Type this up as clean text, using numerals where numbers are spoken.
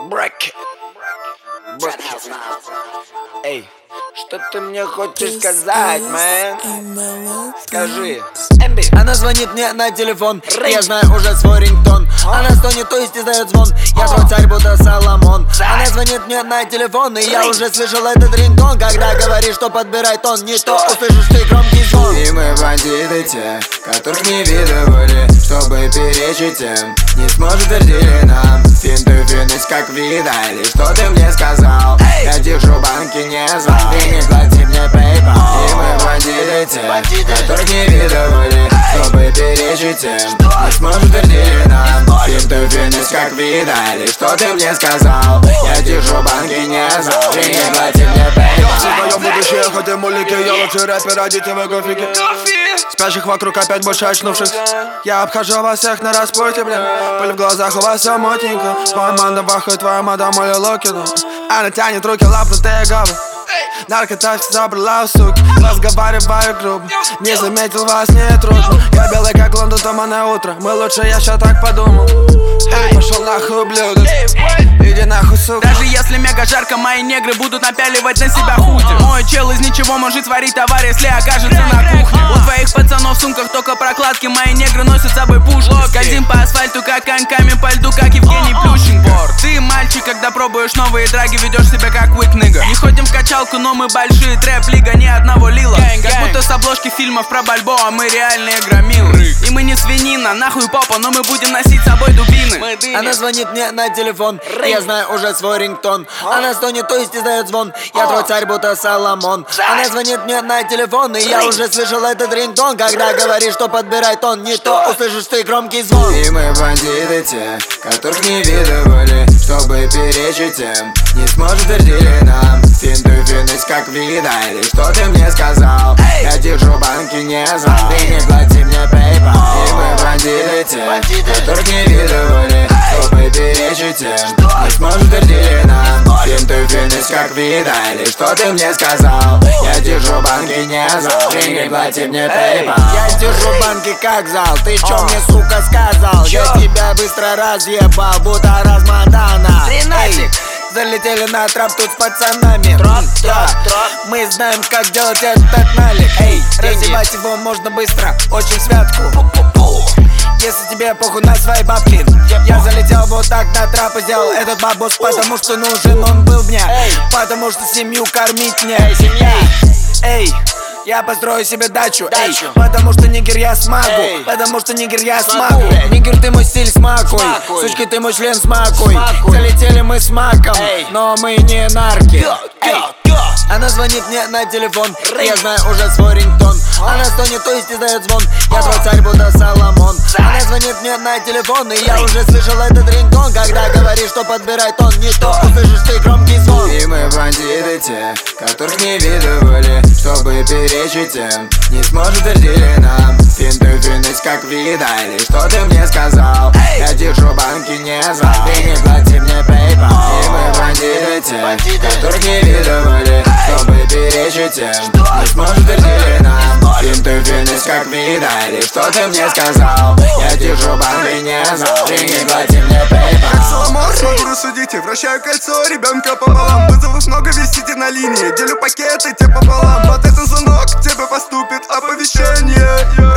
Брак. Эй, что ты мне хочешь сказать, мэн? Скажи. Она звонит мне на телефон, я знаю уже свой рингтон. Она стонет, то есть издает звон, я твой царь, будто Соломон. Она звонит мне на телефон, и я уже слышал этот рингтон. Когда говоришь, что подбирай тон, не то услышишь ты громкий звон. И мы бандиты те, которых не видывали, чтобы перечить им. Не сможет твердили нам, финты финность как видали. Что ты мне сказал? Я держу банки, не звал, и не плати мне PayPal. И мы бандиты те, которых не видывали, чтобы перечить им. Не сможет твердили нам, финты финность как видали. Что ты мне сказал? Я держу банки, не звал, и не плати мне PayPal. Твое будущее, хоть и мулики, я лучший рэпер, а дети в гофике. Спящих вокруг опять больше очнувшихся. Я обхожу вас всех на распутье, блин. Пыль в глазах, у вас все мутненько. Моя манда бахает, твоя мадам моя локина. Она тянет руки, лапнутые гавы. Наркотрафик забрала, суки. Разговариваю грубо, не заметил вас, не трудно. Я белый как Лондон, туманное утро. Мы лучше, я ща так подумал. Эй, пошел нахуй, ублюдок. Иди нахуй, сука. Даже если мега жарко, мои негры будут напяливать на себя худи. Мой чел из ничего может сварить товар, если окажется на кухне. У твоих пацанов в сумках только прокладки, мои негры носят с собой пушки. Скользим по асфальту, как коньками по льду, как Евгений Плющенко. Ты мальчик, когда пробуешь новые драги, ведешь себя как weak nigga. Не ходим в качалку, но мы большие, трэп-лига, ни одного лила. Как будто с обложки фильмов про Бальбоа, мы реальные громилы. И мы не свинина, нахуй попа, но мы будем носить с собой дубины. Она звонит мне на телефон, я знаю уже свой рингтон. Она стонет, то есть издает звон, я твой царь, будто Соломон. Она звонит мне на телефон, и я уже слышал этот рингтон. Когда говоришь, что подбирай тон, не то услышишь ты громкий звон. И мы бандиты те, которых не видывали, чтобы перечить им. Не сможет твердили нам, финты финность как видали. Что ты мне сказал? Я держу банки, не звал, и не плати мне PayPal. И мы бандиты те, которых не видывали, чтобы перечить им. Не сможет твердили нам, финты финность как видали. Что ты мне сказал? Я держу банки, не звал, и не плати мне PayPal. Я держу банки как зал, ты чё мне, сука, сказал? Я тебя быстро разъебал, будто размотана. Эй, залетели на трап тут с пацанами. Мы знаем, как делать этот налик. Эй, разъебать его можно быстро, очень святку. Если тебе похуй на свои бабки, я залетел вот так на трап и сделал этот бабос, потому что нужен он был мне, потому что семью кормить мне. Эй, я построю себе дачу, эй, потому что нигер я смогу, потому что нигер я смогу. Нигер, ты мой стиль смакуй, сучки, ты мой член смакуй. Залетели мы с маком, но мы не нарки. Она звонит мне на телефон, я знаю уже свой рингтон. Она стонет, то есть издает звон, я твой царь, будто Соломон. Она звонит мне на телефон, и я уже слышал этот рингтон. Когда говоришь, что подбирай тон, не то услышишь ты громкий звон. И мы бандиты те, которых не видывали, чтобы перечить им. Не сможет твердили нам, финты финность как видали. Что ты мне сказал? Я держу банки, не звал, и не плати мне PayPal. И мы бандиты те, которых не видывали, чтобы перечить им. Не сможет твердили нам, финты финность как видали. Что ты мне сказал? Я держу банки, не звал, и не плати мне PayPal. Как Соломон, смогу рассудить, вращаю кольцо, ребенка пополам. Вызовов много, висите на линии, делю пакеты те пополам. Вот этот звонок, тебе поступит оповещение.